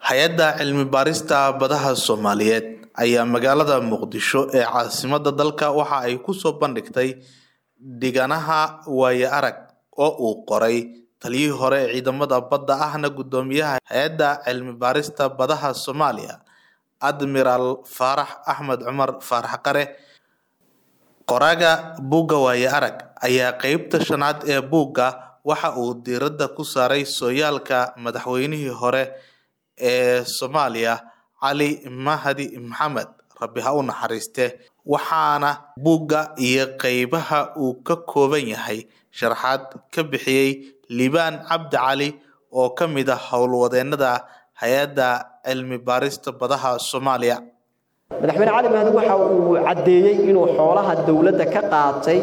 Hay'adda cilmi baarista badaha Soomaaliyeed ayaa magaalada Muqdisho ee caasimadda dalka waxa ay ku soo bandhigtay deegaanaha waayo arag oo uu qoray taliyihii hore ee ciidamada badda ahna gudoomiyaha hay'adda cilmi baarista badaha Soomaaliya Admiral Faarax Axmed Cumar Faarax Qare. Qoraaga buugga waayo arag ayaa qaybta shanaad ee buugga waxa uu diiradda ku saaray sooyaalka madaxweynihii hore ee Soomaaliya Cali Mahdi Maxamed Rabbi ha u naxariiste, waxaana buugga iyo qaybaha uu ka kooban yahay sharaxaad ka bixiyay Liibaan Cabdi Cali oo ka mid ah howlwadeennada hay'adda cilmi baarista badaha Soomaaliya. madaxweyne Cali Mahdi waxa uu cadeeyay inuu xoolaha dawladda ka qaatay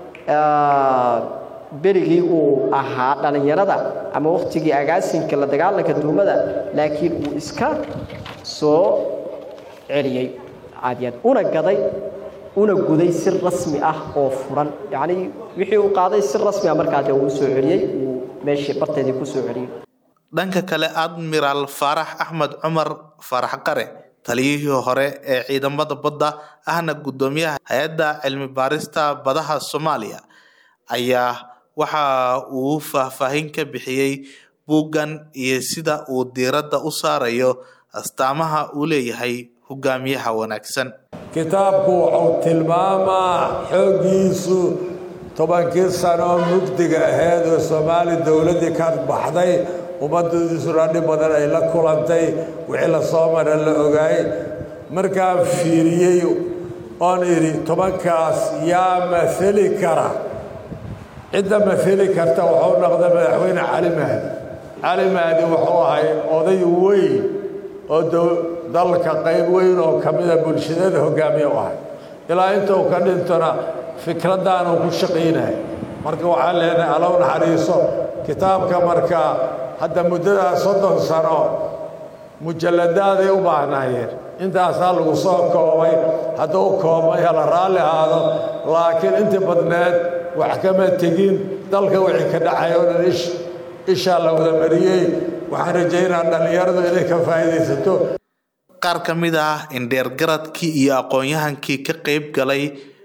berigii uu ahaa dhalinyarada ama waqtigii agaasinka la dagaalanka duumada, laakiin uu iska soo celiyay caadiyad una gaday una guday si rasmi ah oo furan, yani wixii uu qaaday si rasmi ah markaa uu soo celiyay uu meeshii barteedii ku soo celiyay. Dhanka kale, Admiral Faarax Axmed Cumar Faarax Qare, taliyihii hore ee ciidamada badda ahna gudoomiyaha hay'adda cilmi baarista badaha Soomaaliya, ayaa waxa uu faahfaahin ka bixiyay buuggan iyo sida uu diiradda u saarayo astaamaha uu leeyahay hogaamiyaha wanaagsan. kitaabku wuxuu tilmaamaa xoogiisu 10 sano mugdiga ahayd oo Soomaali dawladii ka baxday, ummaddiisuna dhib badan ay la kulantay, wixii la soo maray la ogaay. markaa fiiriyay oon iri 10kaas yaa mathali kara, cidda mathali karta wuxuu noqday madaxweyne Cali Mahdi. Cali Mahdi wuxuu ahay oday weyn oo dalka qayb weyn oo kamida bulshada hogaamiye u ahay, ilaa intuu ka dhintona fikradaan uu ku shaqeynay. marka waxaa leenahay Alla u naxariiso. kitaabka marka hadda muddada 30 sano mujalladaad u baahnaayeen, intaasaa lagu soo koobay. hadduu koobay la raali ahaado, laakiin inta badneed wax kama tegin. dalka wixii ka dhacay oo dhan isha la wada mariyay. waxaan rajaynayaa dhalinyaradu inay ka faa'iidaysato. qaar ka mid ah indheergaradkii iyo aqoon-yahankii ka qayb galay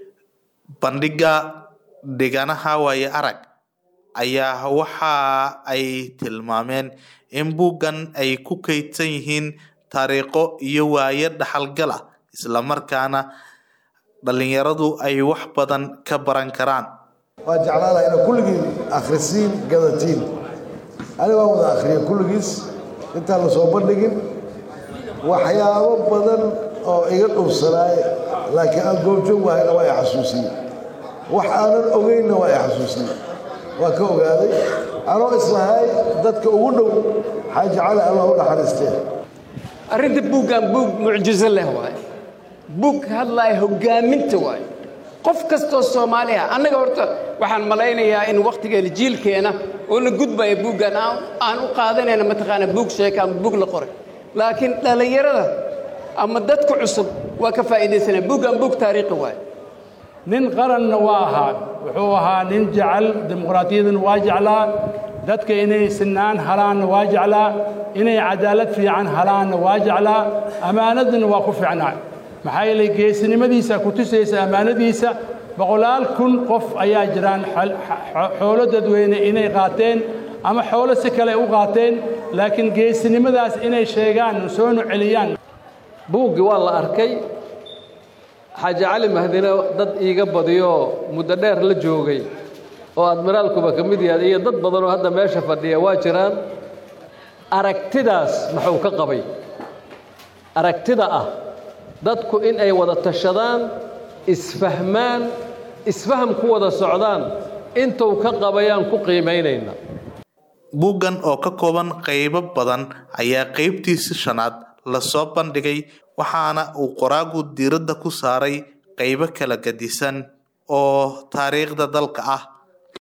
bandhigga deegaanaha waayo arag ayaa waxa ay tilmaameen in buuggan ay ku kaydsan yihiin taariikho iyo waayo dhaxalgal ah, isla markaana dhalinyaradu ay wax badan ka baran karaan. waa jeclaanahay inaad kulligiin akhrisiin gadatiin. aniga waan wada akhriyay kulligiis intaan la soo bandhigin. waxyaabo badan oo iga dhowrsanaay laakiin aan goobjoog wahayna waa i xasuusiyey, wax aanan ogeynna waa i xasuusiyey. waa ka ogaaday anoo islahay dadka ugu dhow xaaji cali alla u naxariistee. arrinta buuggan buug mucjiso leh waay, buug hadlaya hogaaminta waay. qof kastoo Soomaali ah, annaga horta waxaan malaynayaa in waqtigeena jiilkeena oo la gudbaya buuggan aan u qaadanayna mataqaana buug sheeka ama buug la qoray, laakiin dhalinyarada ama dadka cusub waa ka faa'iidaysanaya. buuggan buug taariikhi waay. nin qaranna waa ahaa, wuxuu ahaa nin jecel dimuqraadiyadana waa jeclaa, dadka inay sinaan halaanna waa jeclaa, inay cadaalad fiican halaanna waa jeclaa, ammaanadana waa ku fiicnaa. maxaa yeelay geesinimadiisa ku tusaysa ammaanadiisa. 100,000 qof ayaa jiraan xoolo dadweyne inay qaateen ama xoolo si kale u qaateen, laakiin geesinimadaas inay sheegaan soona celiyaan. buuggi waa la arkay. xaaji Cali Mahdina dad iiga badiyo muddo dheer la joogay oo admiraalkuba ka mid yahay iyo dad badan oo hadda meesha fadhiya waa jiraan. aragtidaas muxuu ka qabay? aragtida ah dadku in ay wada tashadaan, isfahmaan, isfaham ku wada socdaan, intuu ka qabayaan ku qiimaynayna. buuggan oo ka kooban qaybo badan ayaa qaybtiisa shanaad la soo bandhigay, waxaana uu qoraagu diiradda ku saaray qaybo kala gedisan oo taariikhda dalka ah.